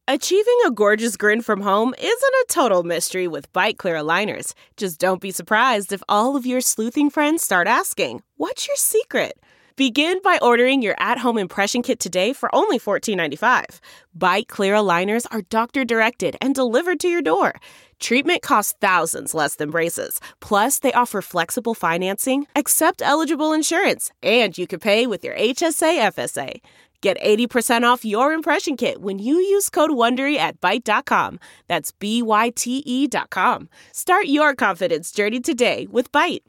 Achieving a gorgeous grin from home isn't a total mystery with Byte Clear aligners. Just don't be surprised if all of your sleuthing friends start asking, "What's your secret?" Begin by ordering your at-home impression kit today for only $14.95. Byte Clear aligners are doctor-directed and delivered to your door. Treatment costs thousands less than braces. Plus, they offer flexible financing, accept eligible insurance, and you can pay with your HSA FSA. Get 80% off your impression kit when you use code WONDERY at Byte.com. That's BYTE.com. Start your confidence journey today with Byte.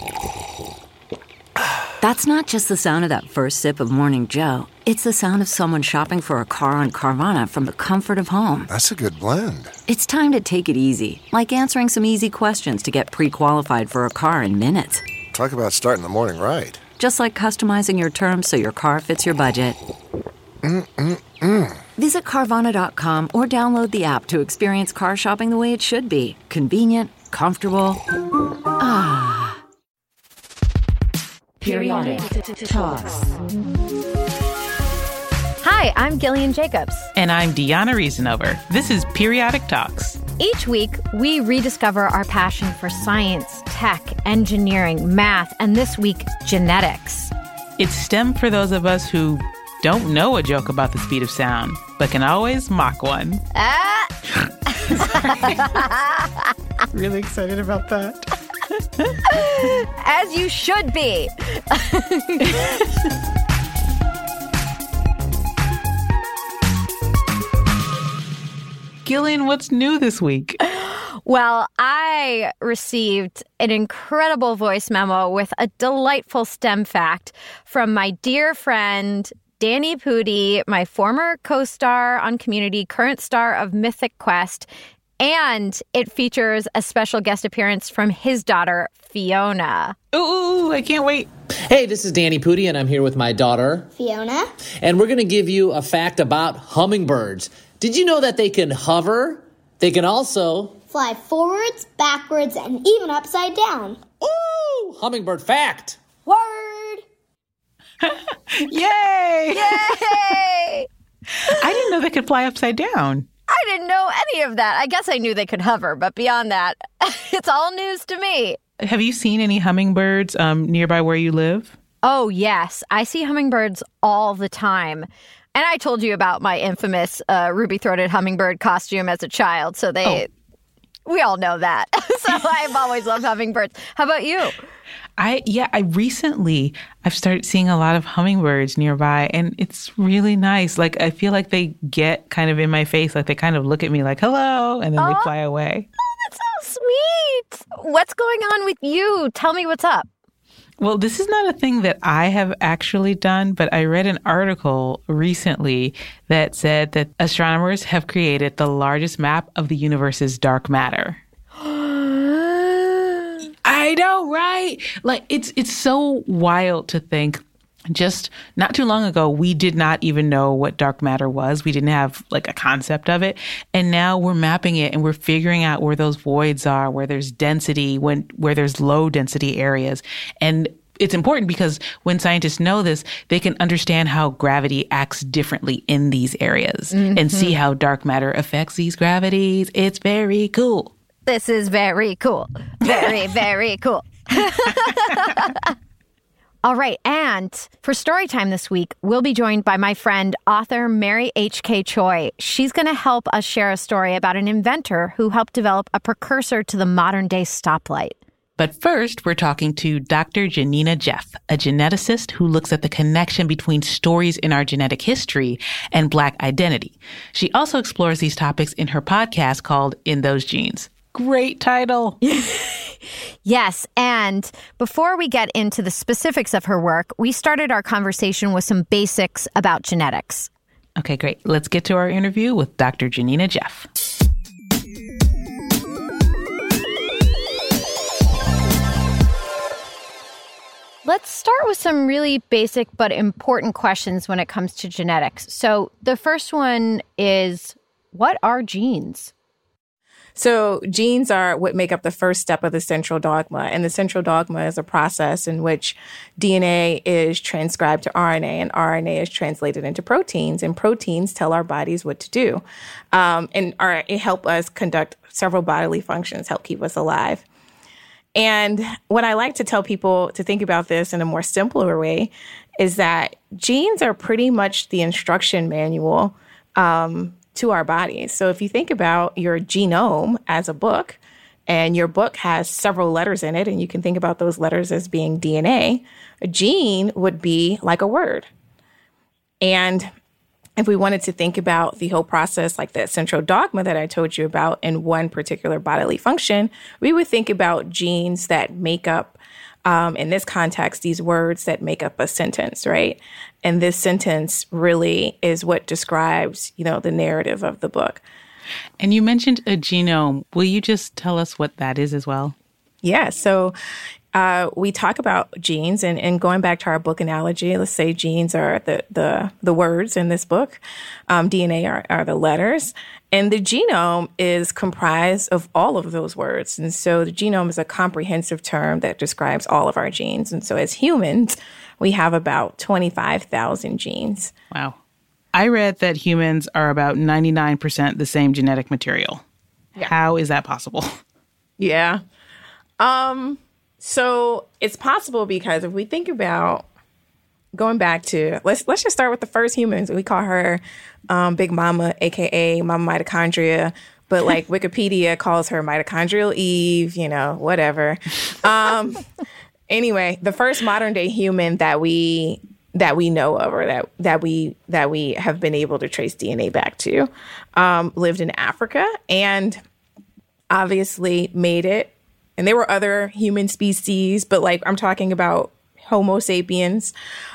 That's not just the sound of that first sip of Morning Joe. It's the sound of someone shopping for a car on Carvana from the comfort of home. That's a good blend. It's time to take it easy, like answering some easy questions to get pre-qualified for a car in minutes. Talk about starting the morning right. Just like customizing your terms so your car fits your budget. Visit Carvana.com or download the app to experience car shopping the way it should be. Convenient, comfortable. Ah. Periodic Talks. Hi, I'm Gillian Jacobs. And I'm Deanna Reasonover. This is Periodic Talks. Each week, we rediscover our passion for science, tech, engineering, math, and this week, genetics. It's STEM for those of us who don't know a joke about the speed of sound, but can always mock one. Really excited about that. As you should be. Gillian, what's new this week? Well, I received an incredible voice memo with a delightful STEM fact from my dear friend, Danny Pudi, my former co-star on Community, current star of Mythic Quest, and it features a special guest appearance from his daughter, Fiona. Ooh, I can't wait. Hey, this is Danny Pudi, and I'm here with my daughter, Fiona. And we're going to give you a fact about hummingbirds. Did you know that they can hover? They can also fly forwards, backwards, and even upside down. Ooh, hummingbird fact. Word. Yay! Yay! I didn't know they could fly upside down. I didn't know any of that. I guess I knew they could hover, but beyond that, it's all news to me. Have you seen any hummingbirds nearby where you live? Oh, yes. I see hummingbirds all the time. And I told you about my infamous ruby-throated hummingbird costume as a child, so we all know that. So I've always loved hummingbirds. How about you? I've started seeing a lot of hummingbirds nearby, and it's really nice. Like, I feel like they get kind of in my face, like they kind of look at me like, hello, and then they fly away. Oh, that's so sweet. What's going on with you? Tell me what's up. Well, this is not a thing that I have actually done, but I read an article recently that said that astronomers have created the largest map of the universe's dark matter. I know, right? Like, it's so wild to think. Just not too long ago, we did not even know what dark matter was. We didn't have like a concept of it. And now we're mapping it and we're figuring out where those voids are, where there's density, where there's low density areas. And it's important because when scientists know this, they can understand how gravity acts differently in these areas and see how dark matter affects these gravities. It's very cool. This is very cool. Very, very cool. All right, and for Storytime this week, we'll be joined by my friend, author Mary H.K. Choi. She's going to help us share a story about an inventor who helped develop a precursor to the modern-day stoplight. But first, we're talking to Dr. Janina Jeff, a geneticist who looks at the connection between stories in our genetic history and Black identity. She also explores these topics in her podcast called In Those Genes. Great title. Yes, and before we get into the specifics of her work, we started our conversation with some basics about genetics. Okay, great. Let's get to our interview with Dr. Janina Jeff. Let's start with some really basic but important questions when it comes to genetics. So the first one is, what are genes? So genes are what make up the first step of the central dogma. And the central dogma is a process in which DNA is transcribed to RNA and RNA is translated into proteins. And proteins tell our bodies what to do it help us conduct several bodily functions, help keep us alive. And what I like to tell people to think about this in a more simpler way is that genes are pretty much the instruction manual to our bodies. So if you think about your genome as a book, and your book has several letters in it, and you can think about those letters as being DNA, a gene would be like a word. And if we wanted to think about the whole process, like that central dogma that I told you about in one particular bodily function, we would think about genes that make up, in this context, these words that make up a sentence, right? And this sentence really is what describes, the narrative of the book. And you mentioned a genome. Will you just tell us what that is as well? Yeah. So we talk about genes, and going back to our book analogy, let's say genes are the words in this book. DNA are the letters. And the genome is comprised of all of those words. And so the genome is a comprehensive term that describes all of our genes. And so as humans, we have about 25,000 genes. Wow. I read that humans are about 99% the same genetic material. Yeah. How is that possible? Yeah. So it's possible because if we think about going back to, let's just start with the first humans. We call her Big Mama, a.k.a. Mama Mitochondria. But like Wikipedia calls her Mitochondrial Eve, whatever. Anyway, the first modern day human that we know of, or that we have been able to trace DNA back to, lived in Africa and obviously made it. And there were other human species, but like I'm talking about Homo sapiens.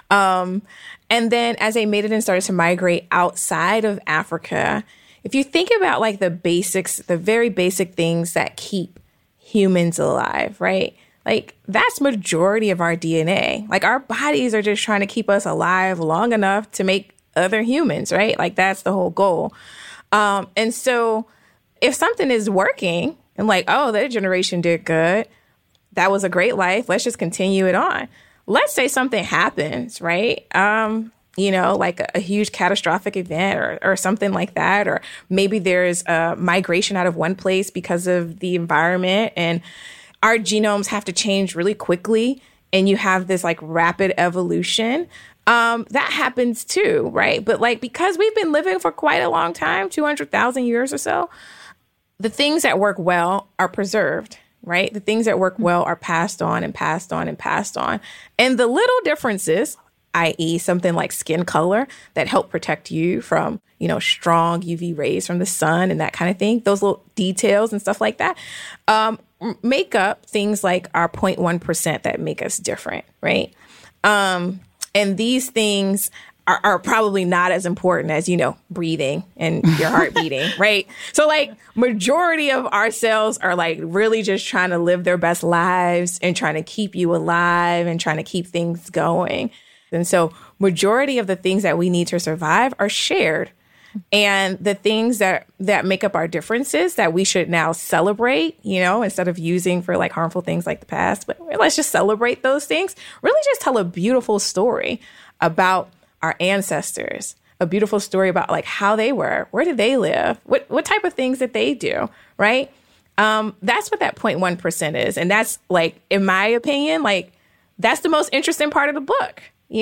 And then as they made it and started to migrate outside of Africa, if you think about like the basics, the very basic things that keep humans alive, right? Like that's majority of our DNA. Like our bodies are just trying to keep us alive long enough to make other humans, right? Like that's the whole goal. And so if something is working and like, oh, that generation did good, that was a great life, let's just continue it on. Let's say something happens, right? Like a huge catastrophic event or something like that. Or maybe there's a migration out of one place because of the environment and our genomes have to change really quickly. And you have this like rapid evolution. That happens too, right? But like, because we've been living for quite a long time, 200,000 years or so, the things that work well are preserved. Right? The things that work well are passed on and passed on and passed on. And the little differences, i.e. something like skin color that help protect you from, strong UV rays from the sun and that kind of thing, those little details and stuff like that, make up things like our 0.1% that make us different, right? And these things are probably not as important as, breathing and your heart beating, right? So like majority of our cells are like really just trying to live their best lives and trying to keep you alive and trying to keep things going. And so majority of the things that we need to survive are shared. And the things that make up our differences that we should now celebrate, instead of using for like harmful things like the past, but let's just celebrate those things, really just tell a beautiful story about our ancestors, a beautiful story about like how they were, where did they live, what type of things did they do, right? That's what that 0.1% is. And that's like, in my opinion, like that's the most interesting part of the book,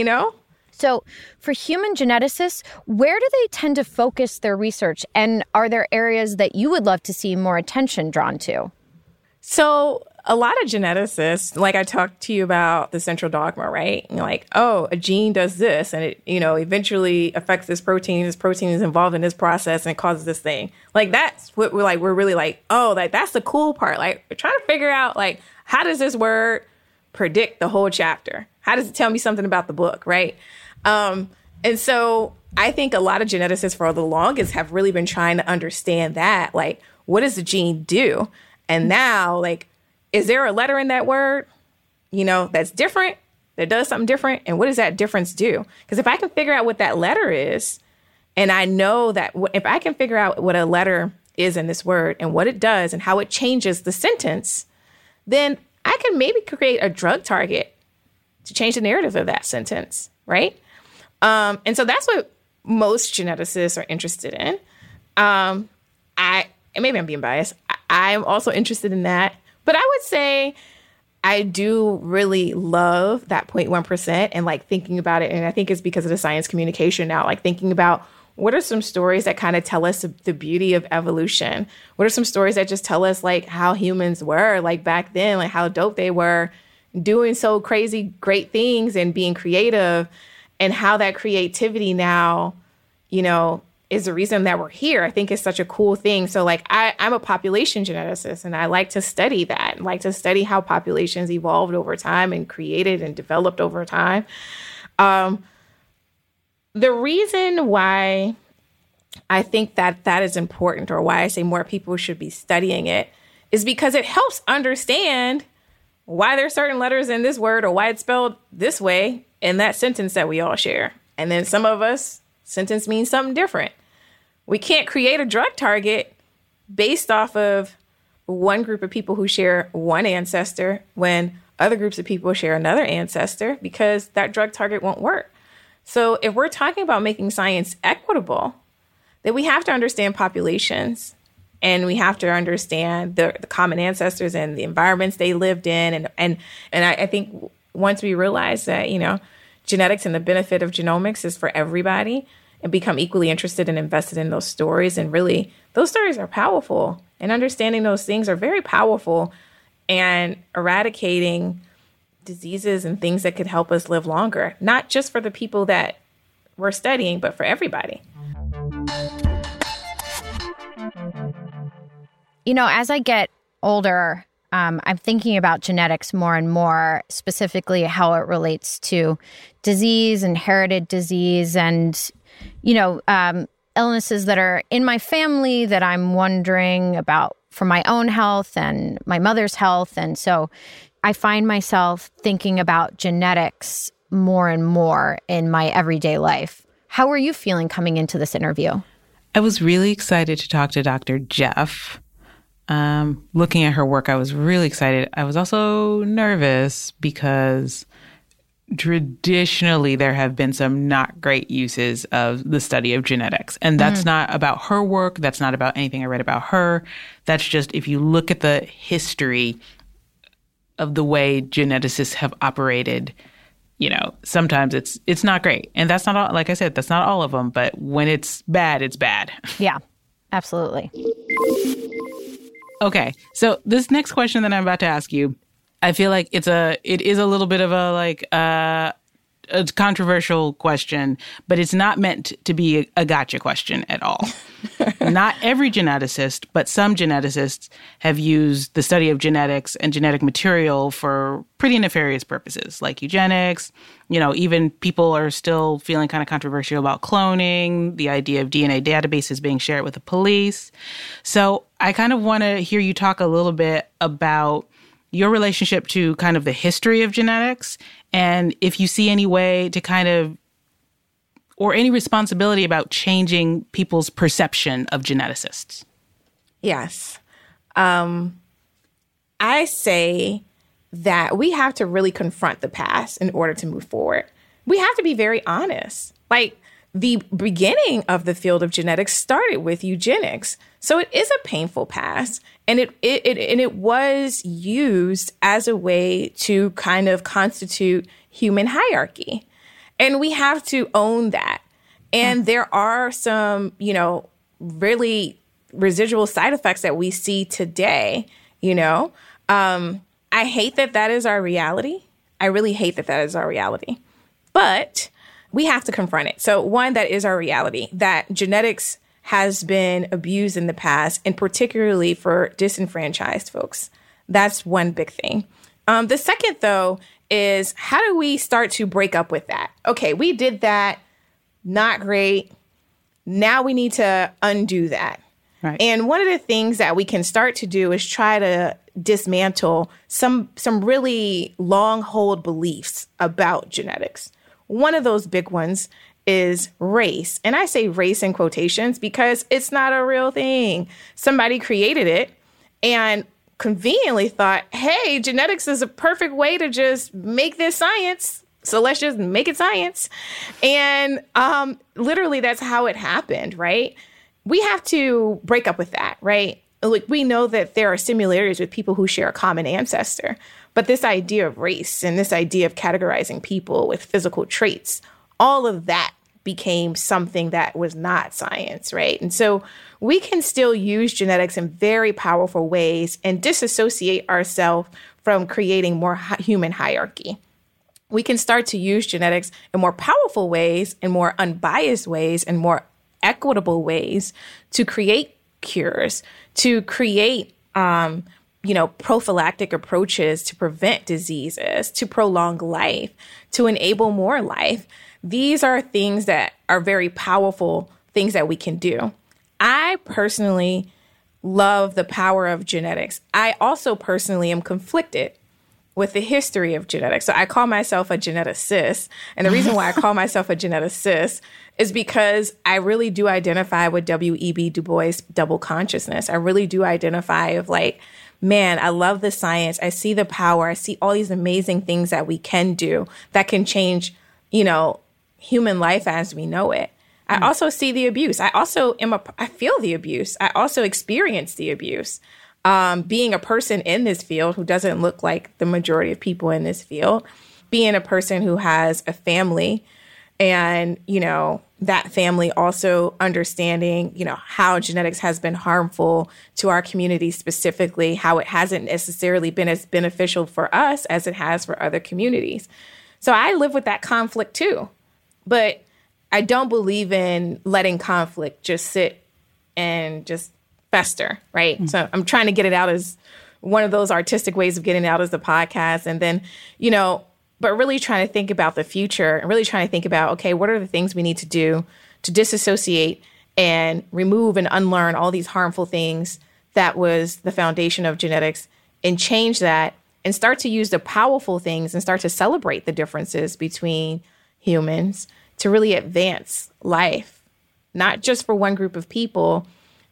So for human geneticists, where do they tend to focus their research? And are there areas that you would love to see more attention drawn to? So a lot of geneticists, like I talked to you about the central dogma, right? And like, oh, a gene does this and it, eventually affects this protein. This protein is involved in this process and it causes this thing. Like, that's what we're really like, oh, like that's the cool part. Like we're trying to figure out like, how does this word predict the whole chapter? How does it tell me something about the book, right? And so I think a lot of geneticists for the longest have really been trying to understand that, like, what does the gene do? And now, like, is there a letter in that word, that's different, that does something different? And what does that difference do? Because if I can figure out what that letter is, and I know that if I can figure out what a letter is in this word and what it does and how it changes the sentence, then I can maybe create a drug target to change the narrative of that sentence, right? And so that's what most geneticists are interested in. And maybe I'm being biased. I'm also interested in that. But I would say I do really love that 0.1% and like thinking about it. And I think it's because of the science communication now, like thinking about what are some stories that kind of tell us the beauty of evolution? What are some stories that just tell us like how humans were like back then, like how dope they were doing so crazy great things and being creative, and how that creativity now, you know, is the reason that we're here. I think it's such a cool thing. So like I'm a population geneticist, and I like to study that, and like to study how populations evolved over time and created and developed over time. The reason why I think that is important, or why I say more people should be studying it, is because it helps understand why there's certain letters in this word, or why it's spelled this way in that sentence that we all share. And then some of us, sentence means something different. We can't create a drug target based off of one group of people who share one ancestor when other groups of people share another ancestor, because that drug target won't work. So if we're talking about making science equitable, then we have to understand populations, and we have to understand the common ancestors and the environments they lived in. And I think once we realize that, you know, genetics and the benefit of genomics is for everybody, and become equally interested and invested in those stories. And really, those stories are powerful, and understanding those things are very powerful, and eradicating diseases and things that could help us live longer, not just for the people that we're studying, but for everybody. You know, as I get older, I'm thinking about genetics more and more, specifically how it relates to disease, inherited disease, and, you know, illnesses that are in my family that I'm wondering about for my own health and my mother's health. And so I find myself thinking about genetics more and more in my everyday life. How are you feeling coming into this interview? I was really excited to talk to Dr. Jeff. Looking at her work, I was really excited. I was also nervous because traditionally there have been some not great uses of the study of genetics. And that's not about her work. That's not about anything I read about her. That's just if you look at the history of the way geneticists have operated, you know, sometimes it's not great. And that's not all, like I said, that's not all of them. But when it's bad, it's bad. Yeah, absolutely. Okay, so this next question that I'm about to ask you, I feel like it is a little bit of a controversial question, but it's not meant to be a gotcha question at all. Not every geneticist, but some geneticists have used the study of genetics and genetic material for pretty nefarious purposes, like eugenics. You know, even people are still feeling kind of controversial about cloning, the idea of DNA databases being shared with the police. So I kind of want to hear you talk a little bit about your relationship to kind of the history of genetics, and if you see any way to kind of, or any responsibility about changing people's perception of geneticists. Yes. I say that we have to really confront the past in order to move forward. We have to be very honest. Like, the beginning of the field of genetics started with eugenics. So it is a painful past. And it was used as a way to kind of constitute human hierarchy. And we have to own that. And there are some, you know, really residual side effects that we see today, you know. I hate that is our reality. I really hate that is our reality. But we have to confront it. So one, that is our reality, that genetics has been abused in the past, and particularly for disenfranchised folks. That's one big thing. The second, though, is how do we start to break up with that? Okay, we did that. Not great. Now we need to undo that. Right. And one of the things that we can start to do is try to dismantle some really long-hold beliefs about genetics. One of those big ones is race. And I say race in quotations because it's not a real thing. Somebody created it and conveniently thought, hey, genetics is a perfect way to just make this science. So let's just make it science. And literally that's how it happened, right? We have to break up with that, right? Like, we know that there are similarities with people who share a common ancestor, but this idea of race and this idea of categorizing people with physical traits, all of that became something that was not science, right? And so we can still use genetics in very powerful ways and disassociate ourselves from creating more human hierarchy. We can start to use genetics in more powerful ways, in more unbiased ways, and more equitable ways to create cures, to create, prophylactic approaches to prevent diseases, to prolong life, to enable more life. These are things that are very powerful things that we can do. I personally love the power of genetics. I also personally am conflicted with the history of genetics. So I call myself a geneticist. And the reason why I call myself a geneticist is because I really do identify with W.E.B. Du Bois' double consciousness. I really do identify of like, man, I love the science. I see the power. I see all these amazing things that we can do that can change, human life as we know it. I also see the abuse. I feel the abuse. I also experience the abuse. Being a person in this field who doesn't look like the majority of people in this field, being a person who has a family and, that family also understanding, how genetics has been harmful to our community specifically, how it hasn't necessarily been as beneficial for us as it has for other communities. So I live with that conflict too. But I don't believe in letting conflict just sit and just fester, right? Mm-hmm. So I'm trying to get it out as one of those artistic ways of getting it out as the podcast. And then, but really trying to think about the future and really trying to think about, okay, what are the things we need to do to disassociate and remove and unlearn all these harmful things that was the foundation of genetics and change that and start to use the powerful things and start to celebrate the differences between humans to really advance life, not just for one group of people,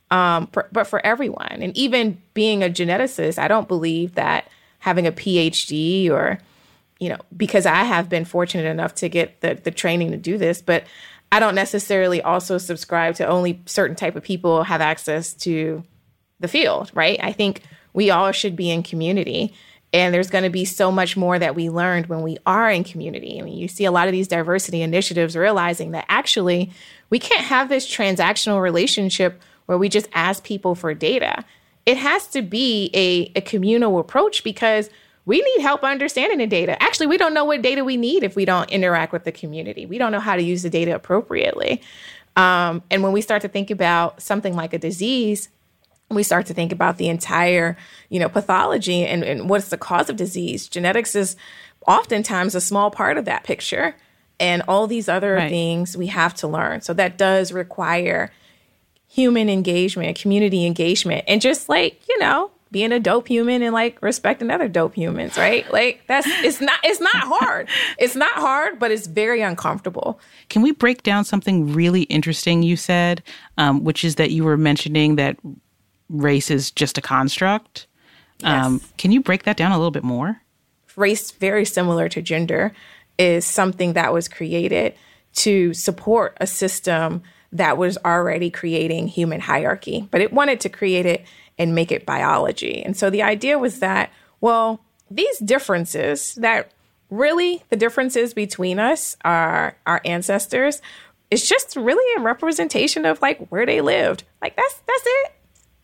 but for everyone. And even being a geneticist, I don't believe that having a PhD or, because I have been fortunate enough to get the training to do this, but I don't necessarily also subscribe to only certain type of people have access to the field, right? I think we all should be in community. And there's going to be so much more that we learned when we are in community. I mean, you see a lot of these diversity initiatives realizing that actually we can't have this transactional relationship where we just ask people for data. It has to be a communal approach because we need help understanding the data. Actually, we don't know what data we need if we don't interact with the community. We don't know how to use the data appropriately. And when we start to think about something like a disease, we start to think about the entire, pathology and what's the cause of disease. Genetics is oftentimes a small part of that picture. And all these other things we have to learn. So that does require human engagement, community engagement, and just being a dope human and respecting other dope humans, right? It's not hard. It's not hard, but it's very uncomfortable. Can we break down something really interesting you said, which is that you were mentioning that race is just a construct. Yes. Can you break that down a little bit more? Race, very similar to gender, is something that was created to support a system that was already creating human hierarchy, but it wanted to create it and make it biology. And so the idea was that, these differences that really the differences between us, our ancestors, is just really a representation of where they lived. That's it.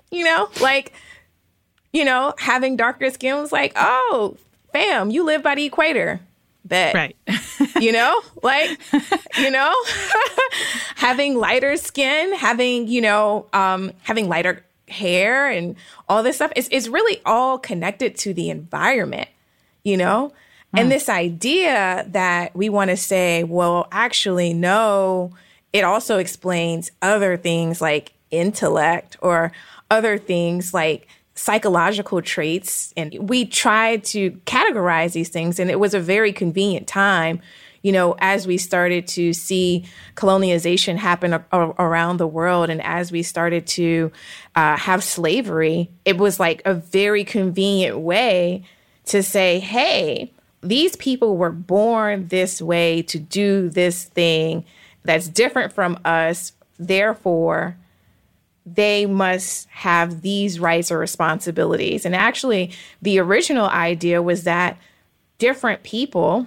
Having darker skin was oh, fam, you live by the equator. Bet. Right. Having lighter skin, having lighter hair and all this stuff is really all connected to the environment, And this idea that we want to say, actually, no, it also explains other things like intellect or other things like psychological traits. And we tried to categorize these things. And it was a very convenient time, as we started to see colonialization happen around the world, and as we started to have slavery, it was like a very convenient way to say, hey, these people were born this way to do this thing that's different from us. Therefore, they must have these rights or responsibilities. And actually, the original idea was that different people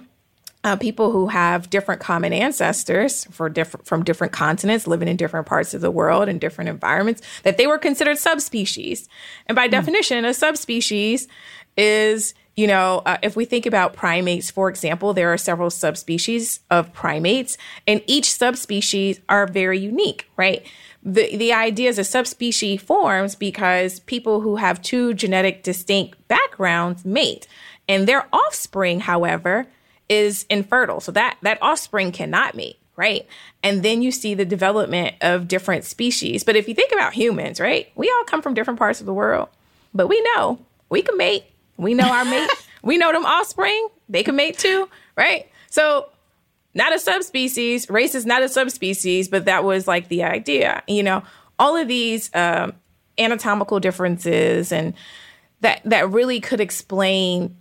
who have different common ancestors from different continents, living in different parts of the world in different environments, that they were considered subspecies. And by definition, a subspecies is, if we think about primates, for example, there are several subspecies of primates, and each subspecies are very unique, right? The idea is a subspecies forms because people who have two genetic distinct backgrounds mate, and their offspring, however, is infertile. So that offspring cannot mate, right? And then you see the development of different species. But if you think about humans, right, we all come from different parts of the world, but we know we can mate. We know our mate. We know them offspring. They can mate too, right? So not a subspecies. Race is not a subspecies, but that was like the idea. All of these anatomical differences and that really could explain,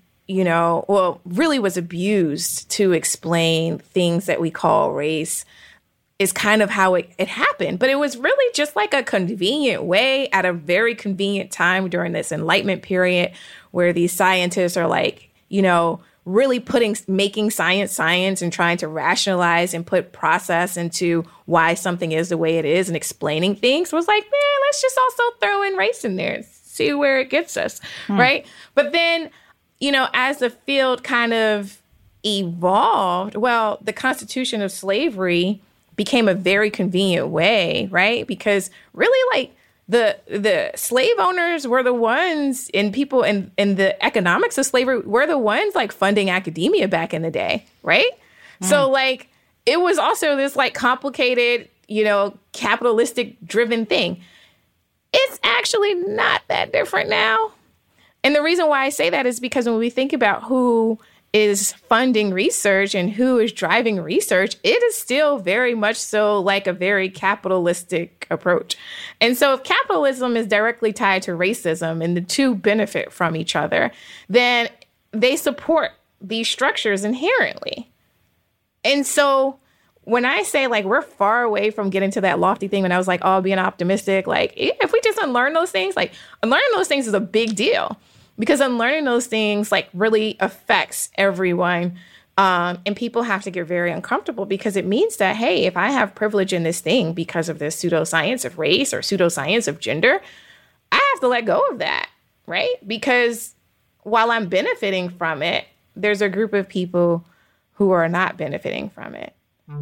really was abused to explain things that we call race is kind of how it happened. But it was really just like a convenient way at a very convenient time during this Enlightenment period where these scientists are like, really making science and trying to rationalize and put process into why something is the way it is and explaining things. Was like, man, let's just also throw in race in there and see where it gets us, right? But then, as the field kind of evolved, well, the Constitution of Slavery became a very convenient way, right? Because really, like, the slave owners were the ones, and people in the economics of slavery were the ones like funding academia back in the day, right? So like it was also this like complicated, capitalistic driven thing. It's actually not that different now. And the reason why I say that is because when we think about who is funding research and who is driving research, it is still very much so like a very capitalistic approach. And so if capitalism is directly tied to racism and the two benefit from each other, then they support these structures inherently. And so when I say like we're far away from getting to that lofty thing, when I was like, oh, being optimistic, like if we just unlearn those things, like unlearning those things is a big deal. Because unlearning those things like really affects everyone. And people have to get very uncomfortable because it means that, hey, if I have privilege in this thing because of this pseudoscience of race or pseudoscience of gender, I have to let go of that, right? Because while I'm benefiting from it, there's a group of people who are not benefiting from it.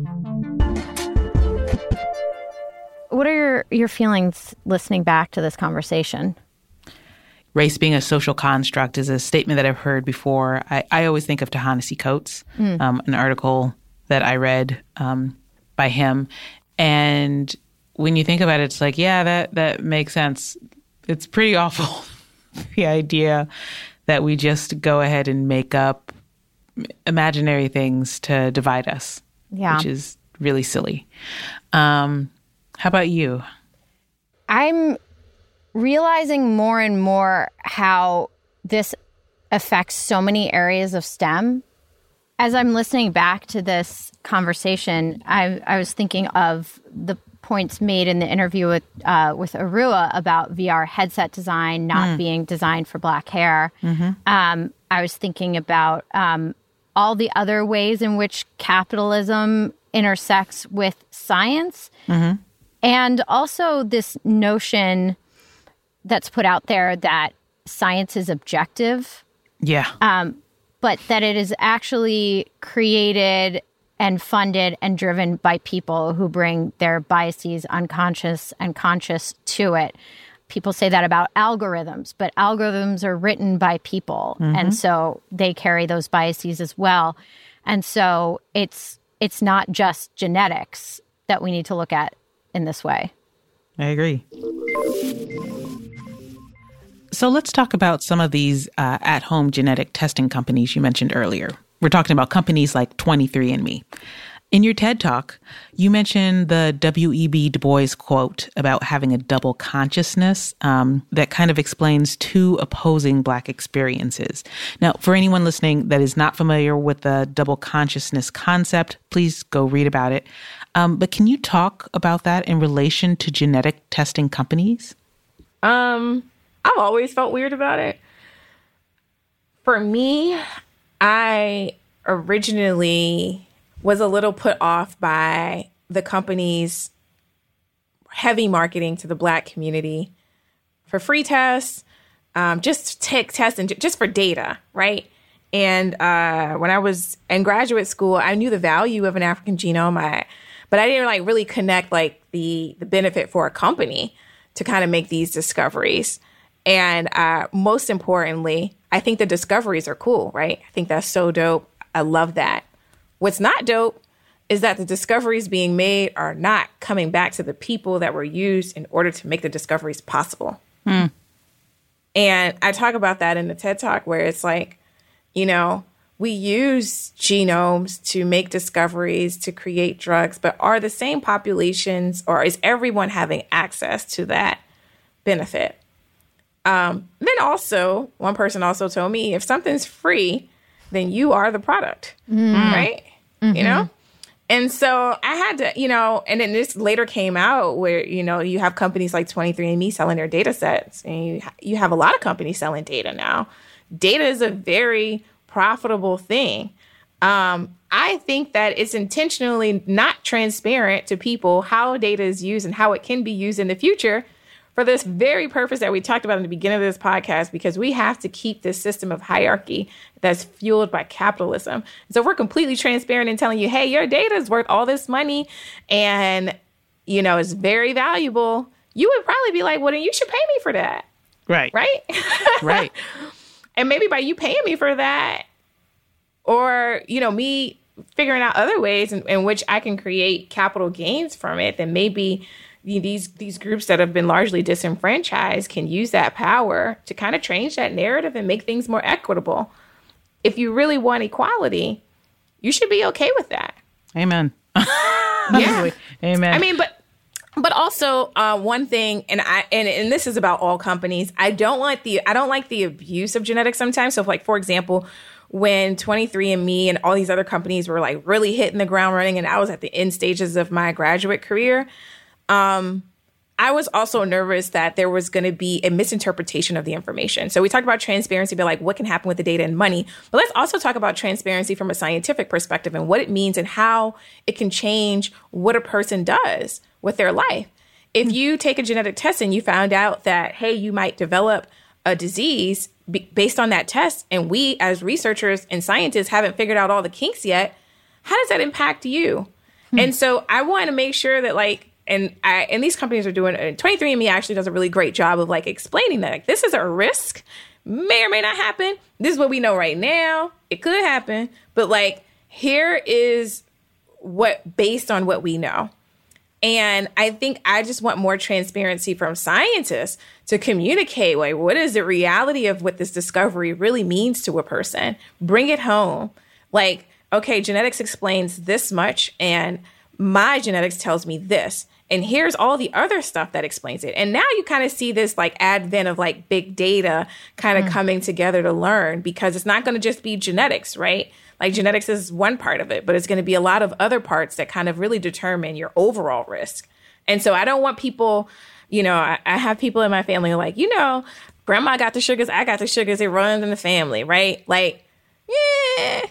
What are your feelings listening back to this conversation? Race being a social construct is a statement that I've heard before. I always think of Ta-Nehisi Coates, an article that I read by him. And when you think about it, it's like, yeah, that makes sense. It's pretty awful, the idea that we just go ahead and make up imaginary things to divide us, which is really silly. How about you? I'm realizing more and more how this affects so many areas of STEM. As I'm listening back to this conversation, I was thinking of the points made in the interview with Arua about VR headset design not being designed for Black hair. I was thinking about all the other ways in which capitalism intersects with science. And also this notion that's put out there that science is objective. But that it is actually created and funded and driven by people who bring their biases, unconscious and conscious, to it. People say that about algorithms, but algorithms are written by people. And so they carry those biases as well. And so it's not just genetics that we need to look at in this way. I agree. So let's talk about some of these at-home genetic testing companies you mentioned earlier. We're talking about companies like 23andMe. In your TED Talk, you mentioned the W.E.B. Du Bois quote about having a double consciousness that kind of explains two opposing Black experiences. Now, for anyone listening that is not familiar with the double consciousness concept, please go read about it. But can you talk about that in relation to genetic testing companies? I've always felt weird about it. For me, I originally was a little put off by the company's heavy marketing to the Black community for free tests, just take tests and just for data, right? And when I was in graduate school, I knew the value of an African genome, but I didn't really connect the benefit for a company to kind of make these discoveries. And most importantly, I think the discoveries are cool, right? I think that's so dope. I love that. What's not dope is that the discoveries being made are not coming back to the people that were used in order to make the discoveries possible. And I talk about that in the TED Talk where it's we use genomes to make discoveries, to create drugs, but are the same populations or is everyone having access to that benefit? Then also, one person also told me if something's free, then you are the product, right? And so I had to, and then this later came out where, you have companies like 23andMe selling their data sets, and you have a lot of companies selling data now. Data is a very profitable thing. I think that it's intentionally not transparent to people how data is used and how it can be used in the future for this very purpose that we talked about in the beginning of this podcast, because we have to keep this system of hierarchy that's fueled by capitalism. So if we're completely transparent in telling you, hey, your data is worth all this money and, it's very valuable, you would probably be like, well, then you should pay me for that. Right. Right? Right. And maybe by you paying me for that or, me figuring out other ways in which I can create capital gains from it, then maybe these groups that have been largely disenfranchised can use that power to kind of change that narrative and make things more equitable. If you really want equality, you should be okay with that. Amen. Yeah. Amen. I mean, but also one thing, and this is about all companies. I don't like the abuse of genetics sometimes. So, for example, when 23andMe and all these other companies were really hitting the ground running, and I was at the end stages of my graduate career, I was also nervous that there was going to be a misinterpretation of the information. So we talked about transparency, but what can happen with the data and money. But let's also talk about transparency from a scientific perspective and what it means and how it can change what a person does with their life. If you take a genetic test and you found out that, hey, you might develop a disease based on that test, and we as researchers and scientists haven't figured out all the kinks yet, how does that impact you? And so I want to make sure that and these companies are doing, 23andMe actually does a really great job of explaining that this is a risk, may or may not happen. This is what we know right now. It could happen, but here is what based on what we know. And I think I just want more transparency from scientists to communicate what is the reality of what this discovery really means to a person. Bring it home. Okay, genetics explains this much, and my genetics tells me this. And here's all the other stuff that explains it. And now you kind of see this advent of big data kind of coming together to learn, because it's not going to just be genetics, right? Genetics is one part of it, but it's going to be a lot of other parts that kind of really determine your overall risk. And so I don't want people, I have people in my family grandma got the sugars, I got the sugars, it runs in the family, right? Yeah.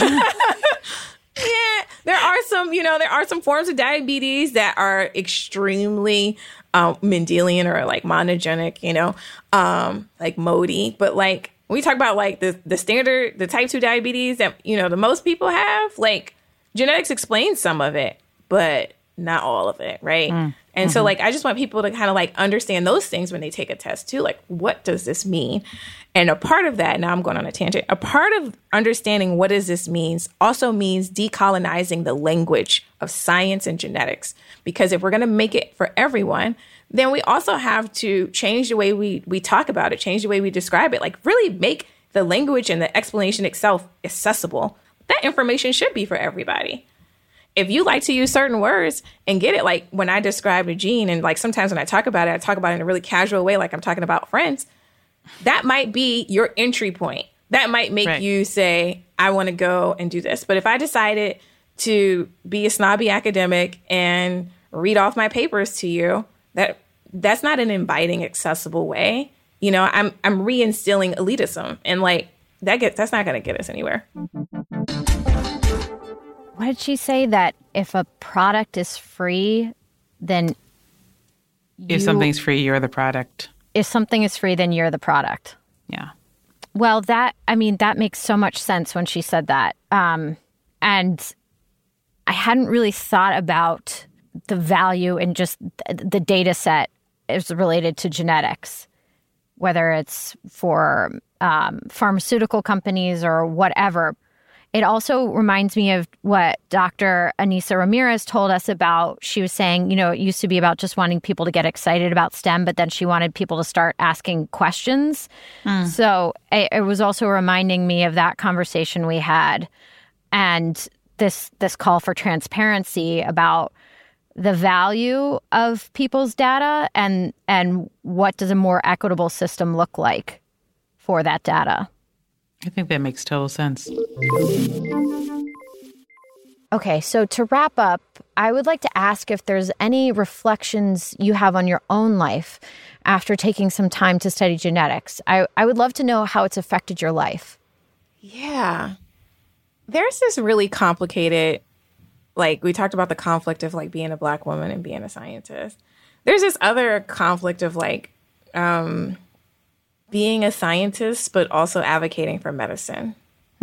Yeah, there are some forms of diabetes that are extremely Mendelian or monogenic, like MODY. But when we talk about the standard, the type 2 diabetes that, the most people have, genetics explains some of it, but not all of it, right? And so I just want people to kind of understand those things when they take a test too. What does this mean? And a part of that, now I'm going on a tangent, a part of understanding what does this means also means decolonizing the language of science and genetics. Because if we're going to make it for everyone, then we also have to change the way we talk about it, change the way we describe it, really make the language and the explanation itself accessible. that information should be for everybody. If you like to use certain words and get it, like when I describe a gene, and like sometimes when I talk about it in a really casual way, like I'm talking about friends, that might be your entry point. That might make you say, I want to go and do this. But if I decided to be a snobby academic and read off my papers to you, that's not an inviting, accessible way. You know, I'm reinstilling elitism, and like that's not going to get us anywhere. What did she say? That if a product is free, then if something's free, you're the product. If something is free, then you're the product. Yeah. Well, that makes so much sense when she said that. And I hadn't really thought about the value in just the data set is related to genetics, whether it's for pharmaceutical companies or whatever. It also reminds me of what Dr. Anissa Ramirez told us about. She was saying, you know, it used to be about just wanting people to get excited about STEM, but then she wanted people to start asking questions. So it was also reminding me of that conversation we had and this call for transparency about the value of people's data and what does a more equitable system look like for that data. I think that makes total sense. Okay, so to wrap up, I would like to ask if there's any reflections you have on your own life after taking some time to study genetics. I would love to know how it's affected your life. Yeah. There's this really complicated, like we talked about the conflict of like being a Black woman and being a scientist. There's this other conflict of like, being a scientist, but also advocating for medicine.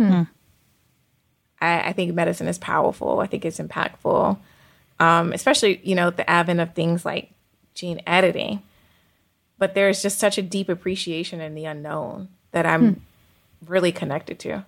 I think medicine is powerful. I think it's impactful, especially, you know, the advent of things like gene editing. But there's just such a deep appreciation in the unknown that I'm really connected to.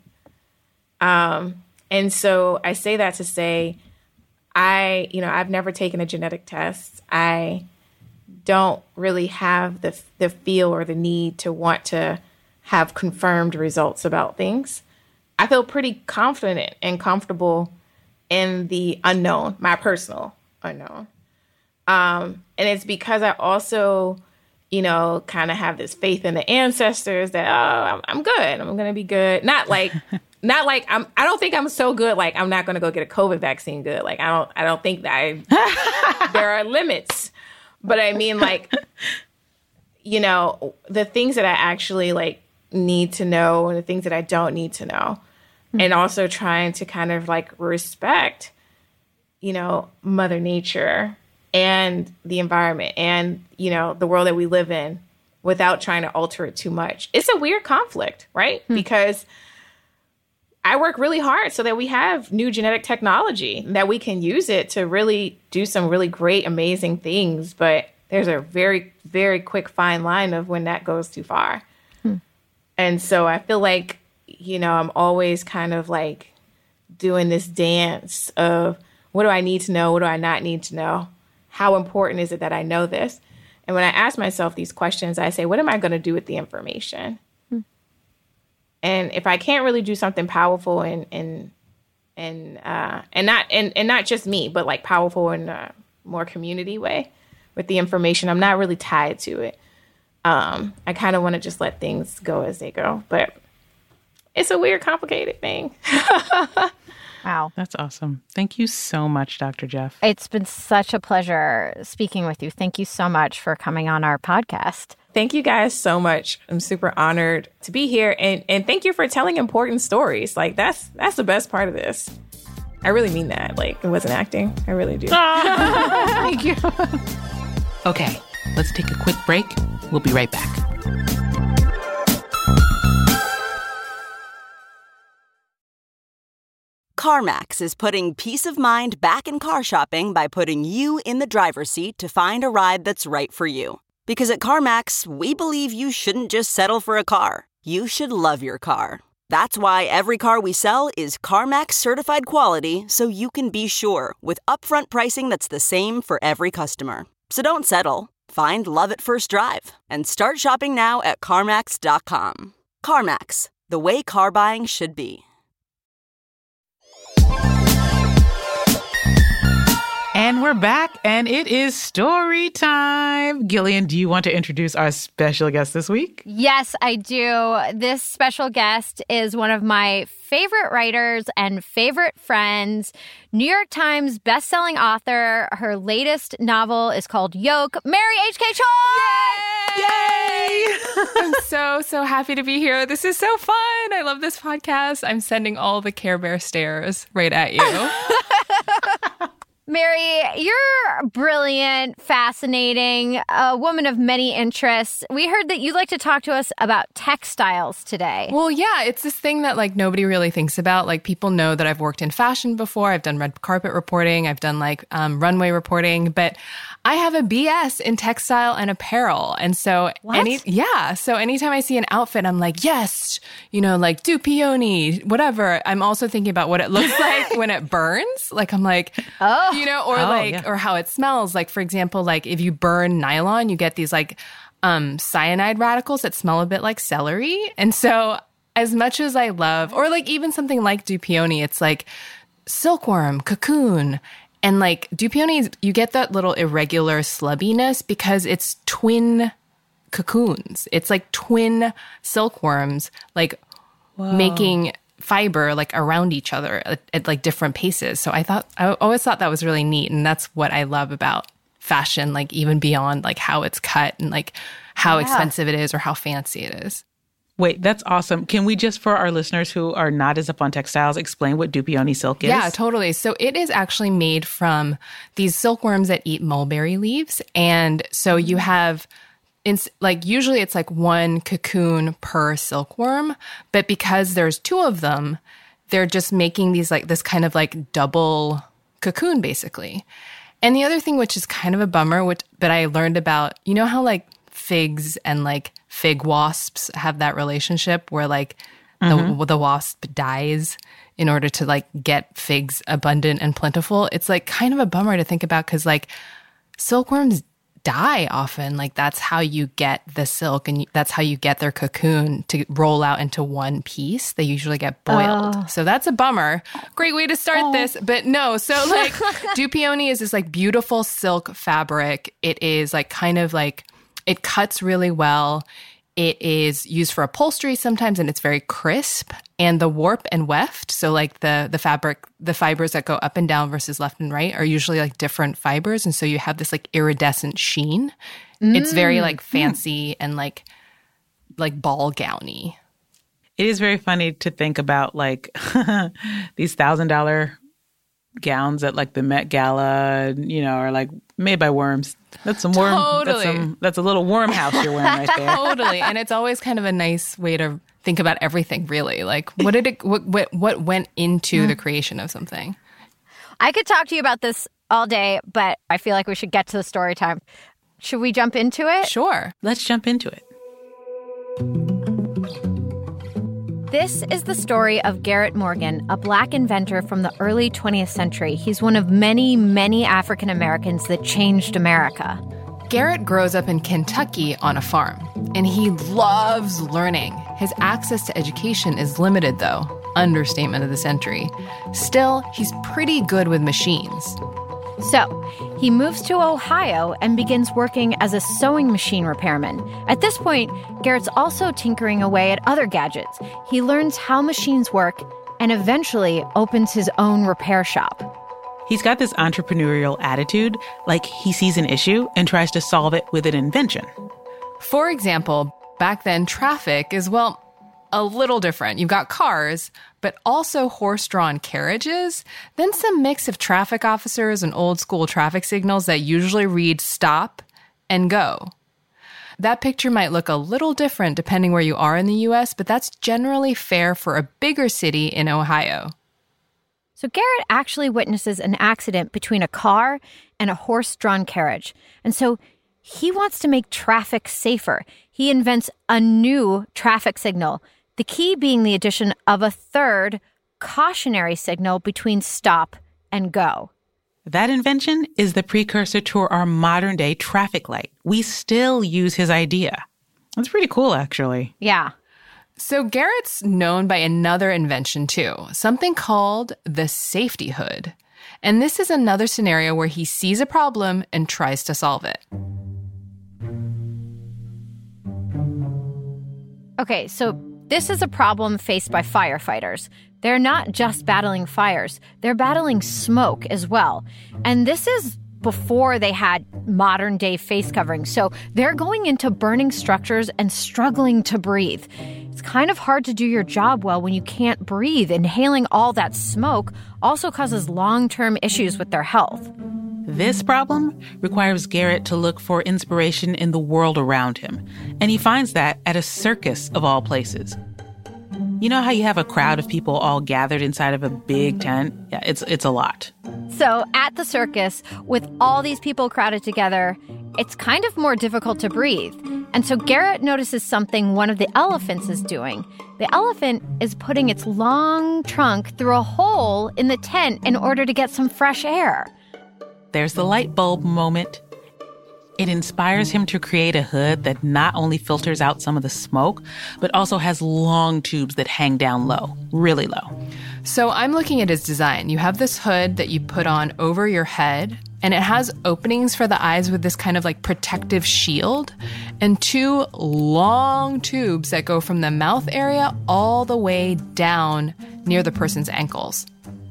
And so I say that to say, I've never taken a genetic test. I don't really have the feel or the need to want to have confirmed results about things. I feel pretty confident and comfortable in the unknown, my personal unknown. And it's because I also, you know, kind of have this faith in the ancestors that, oh, I'm good. I'm going to be good. Not like I don't think I'm so good. Like I'm not going to go get a COVID vaccine good. Like I don't think that there are limits. But I mean, like, you know, the things that I actually like need to know and the things that I don't need to know. And also trying to kind of like respect, you know, Mother Nature and the environment and, you know, the world that we live in without trying to alter it too much. It's a weird conflict, right? Because I work really hard so that we have new genetic technology, that we can use it to really do some really great, amazing things. But there's a very, very quick fine line of when that goes too far. And so I feel like, you know, I'm always kind of like doing this dance of what do I need to know? What do I not need to know? How important is it that I know this? And when I ask myself these questions, I say, what am I going to do with the information? And if I can't really do something powerful and not just me, but like powerful in a more community way with the information, I'm not really tied to it. I kind of want to just let things go as they go, but it's a weird, complicated thing. Wow. That's awesome. Thank you so much, Dr. Jeff. It's been such a pleasure speaking with you. Thank you so much for coming on our podcast. Thank you guys so much. I'm super honored to be here. And thank you for telling important stories. Like that's the best part of this. I really mean that. Like it wasn't acting. I really do. Thank you. Okay, let's take a quick break. We'll be right back. CarMax is putting peace of mind back in car shopping by putting you in the driver's seat to find a ride that's right for you. Because at CarMax, we believe you shouldn't just settle for a car. You should love your car. That's why every car we sell is CarMax certified quality, so you can be sure with upfront pricing that's the same for every customer. So don't settle. Find love at first drive and start shopping now at CarMax.com. CarMax, the way car buying should be. And we're back, and it is story time. Gillian, do you want to introduce our special guest this week? Yes, I do. This special guest is one of my favorite writers and favorite friends, New York Times bestselling author. Her latest novel is called Yoke, Mary H.K. Choi! Yay! I'm so happy to be here. This is so fun. I love this podcast. I'm sending all the Care Bear stares right at you. Mary, you're brilliant, fascinating, a woman of many interests. We heard that you'd like to talk to us about textiles today. Well, yeah, it's this thing that like nobody really thinks about. Like people know that I've worked in fashion before. I've done red carpet reporting. I've done like runway reporting, but I have a BS in textile and apparel. And so so anytime I see an outfit, I'm like, yes, like Dupioni, whatever. I'm also thinking about what it looks like when it burns. Like I'm like, or how it smells. Like, for example, like if you burn nylon, you get these like cyanide radicals that smell a bit like celery. And so as much as I love, or like even something like Dupioni, it's like silkworm, cocoon. And like Dupioni, you get that little irregular slubbiness because it's twin cocoons. It's like twin silkworms, like making fiber like around each other at like different paces. So I always thought that was really neat. And that's what I love about fashion, like even beyond like how it's cut and like how expensive it is or how fancy it is. Wait, that's awesome. Can we just, for our listeners who are not as up on textiles, explain what Dupioni silk is? Yeah, totally. So it is actually made from these silkworms that eat mulberry leaves. And so you have, usually it's like one cocoon per silkworm. But because there's two of them, they're just making these like this kind of like double cocoon, basically. And the other thing, which is kind of a bummer, but I learned about, you know how like figs and like fig wasps have that relationship where like the wasp dies in order to like get figs abundant and plentiful. It's like kind of a bummer to think about because like silkworms die often. Like that's how you get the silk and that's how you get their cocoon to roll out into one piece. They usually get boiled. So that's a bummer. Great way to start this. But no, so like Dupioni is this like beautiful silk fabric. It is like kind of like, it cuts really well. It is used for upholstery sometimes, and it's very crisp. And the warp and weft, so like the fabric, the fibers that go up and down versus left and right are usually like different fibers. And so you have this like iridescent sheen. It's very like fancy and like ball gowny. It is very funny to think about like these $1,000 gowns at like the Met Gala, are like made by worms. That's some worm. Totally. That's a little worm house you're wearing right there. Totally. And it's always kind of a nice way to think about everything, really. Like what went into the creation of something? I could talk to you about this all day, but I feel like we should get to the story time. Should we jump into it? Sure. Let's jump into it. This is the story of Garrett Morgan, a Black inventor from the early 20th century. He's one of many, many African Americans that changed America. Garrett grows up in Kentucky on a farm, and he loves learning. His access to education is limited, though. Understatement of the century. Still, he's pretty good with machines. So, he moves to Ohio and begins working as a sewing machine repairman. At this point, Garrett's also tinkering away at other gadgets. He learns how machines work and eventually opens his own repair shop. He's got this entrepreneurial attitude, like he sees an issue and tries to solve it with an invention. For example, back then, traffic is, a little different. You've got cars, but also horse-drawn carriages, then some mix of traffic officers and old-school traffic signals that usually read stop and go. That picture might look a little different depending where you are in the U.S., but that's generally fair for a bigger city in Ohio. So Garrett actually witnesses an accident between a car and a horse-drawn carriage. And so he wants to make traffic safer. He invents a new traffic signal, the key being the addition of a third cautionary signal between stop and go. That invention is the precursor to our modern-day traffic light. We still use his idea. That's pretty cool, actually. Yeah. So Garrett's known by another invention, too, something called the safety hood. And this is another scenario where he sees a problem and tries to solve it. Okay, so this is a problem faced by firefighters. They're not just battling fires, they're battling smoke as well. And this is before they had modern-day face coverings. So they're going into burning structures and struggling to breathe. It's kind of hard to do your job well when you can't breathe. Inhaling all that smoke also causes long-term issues with their health. This problem requires Garrett to look for inspiration in the world around him. And he finds that at a circus of all places. You know how you have a crowd of people all gathered inside of a big tent? Yeah, it's a lot. So at the circus, with all these people crowded together, it's kind of more difficult to breathe. And so Garrett notices something one of the elephants is doing. The elephant is putting its long trunk through a hole in the tent in order to get some fresh air. There's the light bulb moment. It inspires him to create a hood that not only filters out some of the smoke, but also has long tubes that hang down low, really low. So I'm looking at his design. You have this hood that you put on over your head, and it has openings for the eyes with this kind of like protective shield, and 2 long tubes that go from the mouth area all the way down near the person's ankles.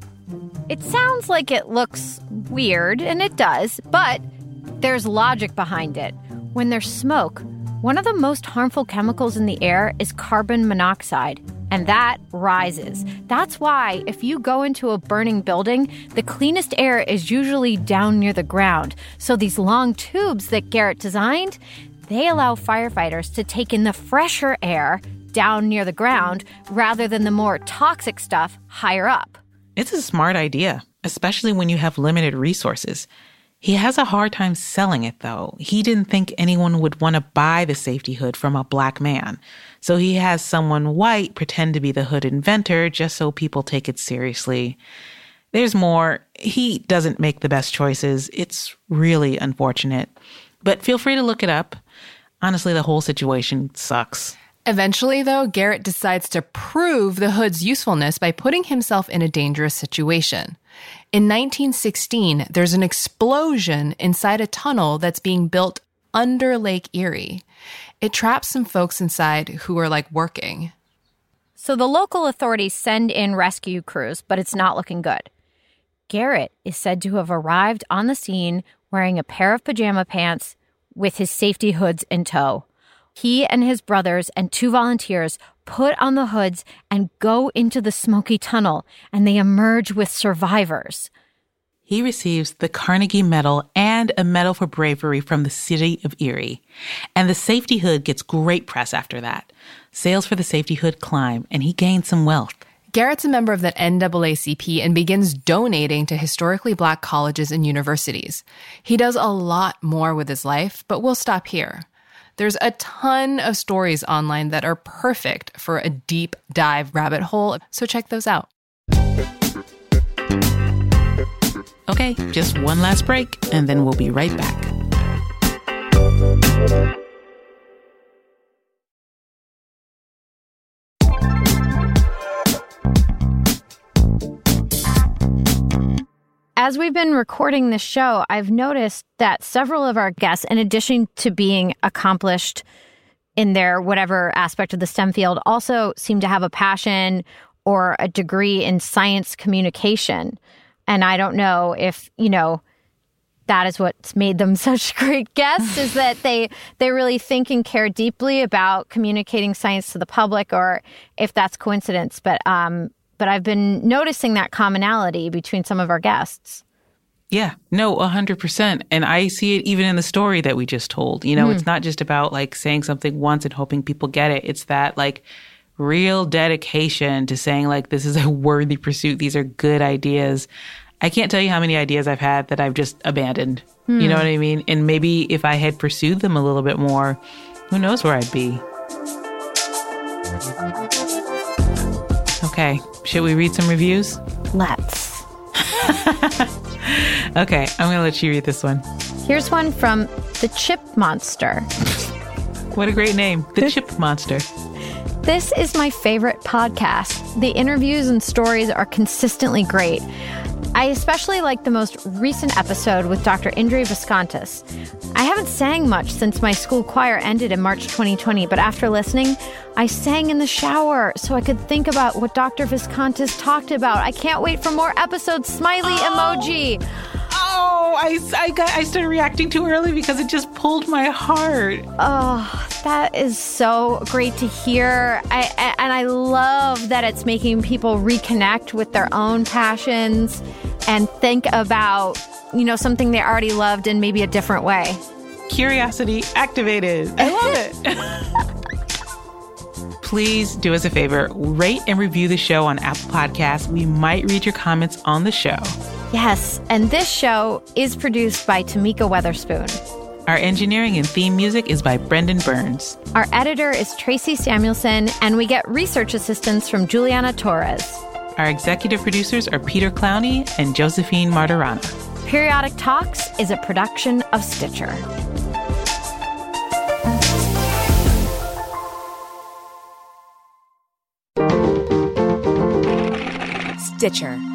It sounds like it looks weird, and it does, but there's logic behind it. When there's smoke, one of the most harmful chemicals in the air is carbon monoxide, and that rises. That's why if you go into a burning building, the cleanest air is usually down near the ground. So these long tubes that Garrett designed, they allow firefighters to take in the fresher air down near the ground rather than the more toxic stuff higher up. It's a smart idea, especially when you have limited resources. He has a hard time selling it, though. He didn't think anyone would want to buy the safety hood from a black man. So he has someone white pretend to be the hood inventor just so people take it seriously. There's more. He doesn't make the best choices. It's really unfortunate. But feel free to look it up. Honestly, the whole situation sucks. Eventually, though, Garrett decides to prove the hood's usefulness by putting himself in a dangerous situation. In 1916, there's an explosion inside a tunnel that's being built under Lake Erie. It traps some folks inside who are working. So the local authorities send in rescue crews, but it's not looking good. Garrett is said to have arrived on the scene wearing a pair of pajama pants with his safety hoods in tow. He and his brothers and 2 volunteers put on the hoods and go into the smoky tunnel, and they emerge with survivors. He receives the Carnegie Medal and a Medal for Bravery from the city of Erie. And the safety hood gets great press after that. Sales for the safety hood climb, and he gains some wealth. Garrett's a member of the NAACP and begins donating to historically black colleges and universities. He does a lot more with his life, but we'll stop here. There's a ton of stories online that are perfect for a deep dive rabbit hole, so check those out. Okay, just one last break, and then we'll be right back. As we've been recording this show, I've noticed that several of our guests, in addition to being accomplished in their whatever aspect of the STEM field, also seem to have a passion or a degree in science communication. And I don't know if, that is what's made them such great guests, is that they really think and care deeply about communicating science to the public, or if that's coincidence. But I've been noticing that commonality between some of our guests. Yeah, no, 100%. And I see it even in the story that we just told. It's not just about saying something once and hoping people get it. It's that real dedication to saying this is a worthy pursuit. These are good ideas. I can't tell you how many ideas I've had that I've just abandoned. You know what I mean? And maybe if I had pursued them a little bit more, who knows where I'd be. Okay, should we read some reviews? Let's. Okay, I'm going to let you read this one. Here's one from The Chip Monster. What a great name, The Chip Monster. This is my favorite podcast. The interviews and stories are consistently great. I especially like the most recent episode with Dr. Indre Viscontis. I haven't sang much since my school choir ended in March 2020, but after listening, I sang in the shower so I could think about what Dr. Viscontis talked about. I can't wait for more episodes. Smiley emoji. Oh, I started reacting too early because it just pulled my heart. Oh, that is so great to hear. And I love that it's making people reconnect with their own passions and think about, something they already loved in maybe a different way. Curiosity activated. I love it. Please do us a favor, rate and review the show on Apple Podcasts. We might read your comments on the show. Yes, and this show is produced by Tamika Weatherspoon. Our engineering and theme music is by Brendan Burns. Our editor is Tracy Samuelson, and we get research assistance from Juliana Torres. Our executive producers are Peter Clowney and Josephine Martirana. Periodic Talks is a production of Stitcher. Stitcher.